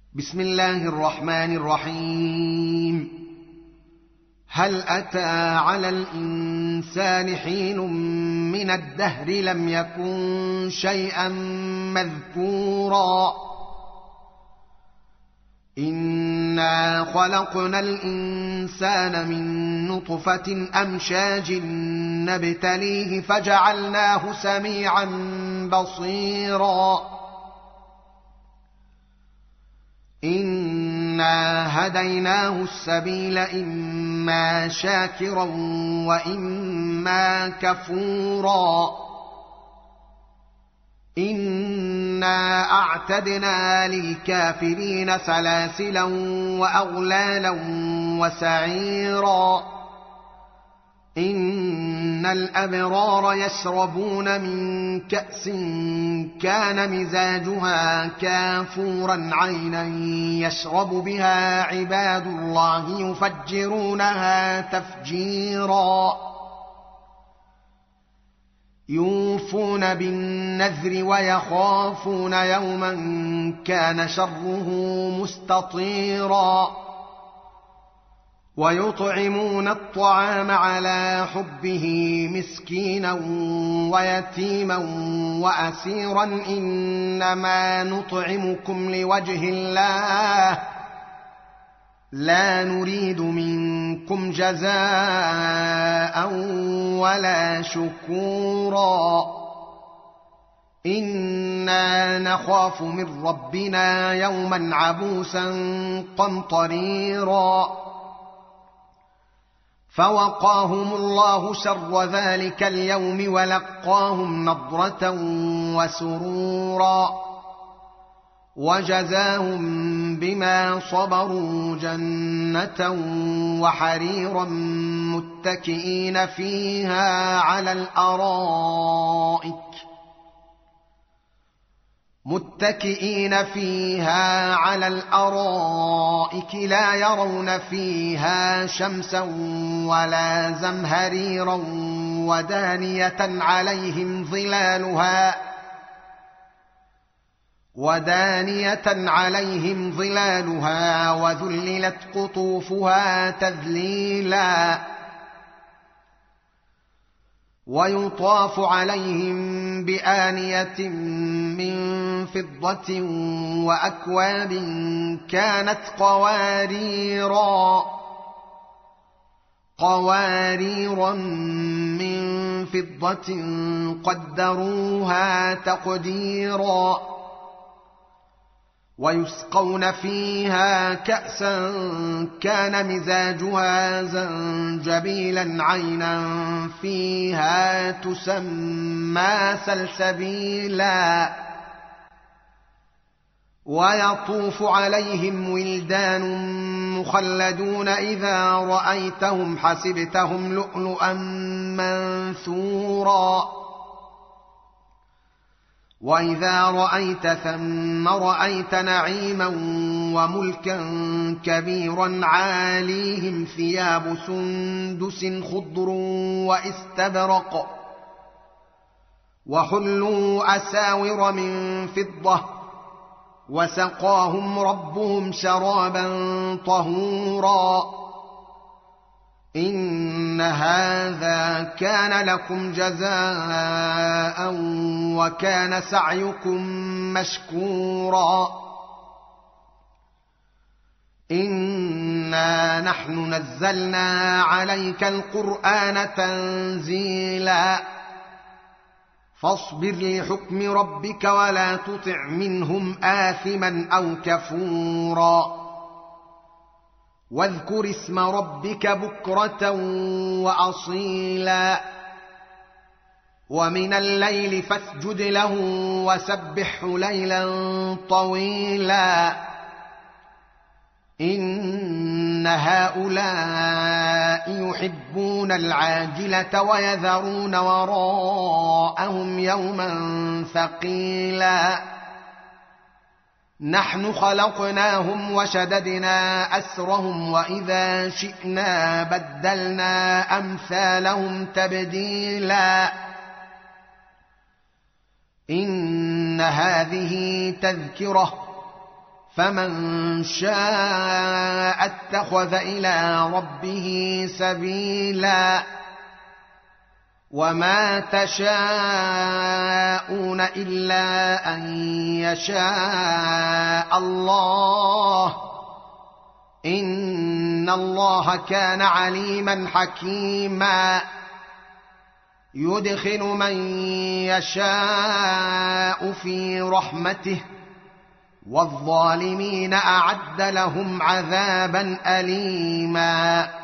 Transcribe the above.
بسم الله الرحمن الرحيم. هل أتى على الإنسان حين من الدهر لم يكن شيئا مذكورا إنا خلقنا الإنسان من نطفة أمشاج نبتليه فجعلناه سميعا بصيرا إنا هديناه السبيل إما شاكرا وإما كفورا إنا أعتدنا للكافرين سلاسلا وأغلالا وسعيرا إن الأبرار يشربون من كأس كان مزاجها كافورا عينا يشرب بها عباد الله يفجرونها تفجيرا يوفون بالنذر ويخافون يوما كان شره مستطيرا ويطعمون الطعام على حبه مسكينا ويتيما وأسيرا إنما نطعمكم لوجه الله لا نريد منكم جزاء ولا شكورا إنا نخاف من ربنا يوما عبوسا قمطريرا فوقاهم الله شر ذلك اليوم ولقاهم نضرة وسرورا وجزاهم بما صبروا جنة وحريرا متكئين فيها على الأرائك لا يرون فيها شمسا ولا زمهريرا ودانية عليهم ظلالها وذللت قطوفها تذليلا ويطاف عليهم بآنية من فضة وأكواب كانت قواريرا من فضة قدروها تقديرا ويسقون فيها كأسا كان مزاجها زنجبيلا عينا فيها تسمى سلسبيلا ويطوف عليهم ولدان مخلدون إذا رأيتهم حسبتهم لؤلؤا منثورا وإذا رأيت ثم رأيت نعيما وملكا كبيرا عاليهم ثياب سندس خضر واستبرق وحلوا أساور من فضة وسقاهم ربهم شرابا طهورا إن هذا كان لكم جزاء وكان سعيكم مشكورا إنا نحن نزلنا عليك القرآن تنزيلا فاصبر لحكم ربك ولا تطع منهم آثما أو كفورا واذكر اسم ربك بكرة وأصيلا ومن الليل فاسجد له وسبحه ليلا طويلا إن هؤلاء يحبون العاجلة ويذرون وراءهم يوما ثقيلا نحن خلقناهم وشددنا أسرهم وإذا شئنا بدلنا أمثالهم تبديلا إن هذه تذكرة فمن شاء اتخذ الى ربه سبيلا وما تشاءون الا ان يشاء الله ان الله كان عليما حكيما يدخل من يشاء في رحمته والظالمين اعد لهم عذابا اليما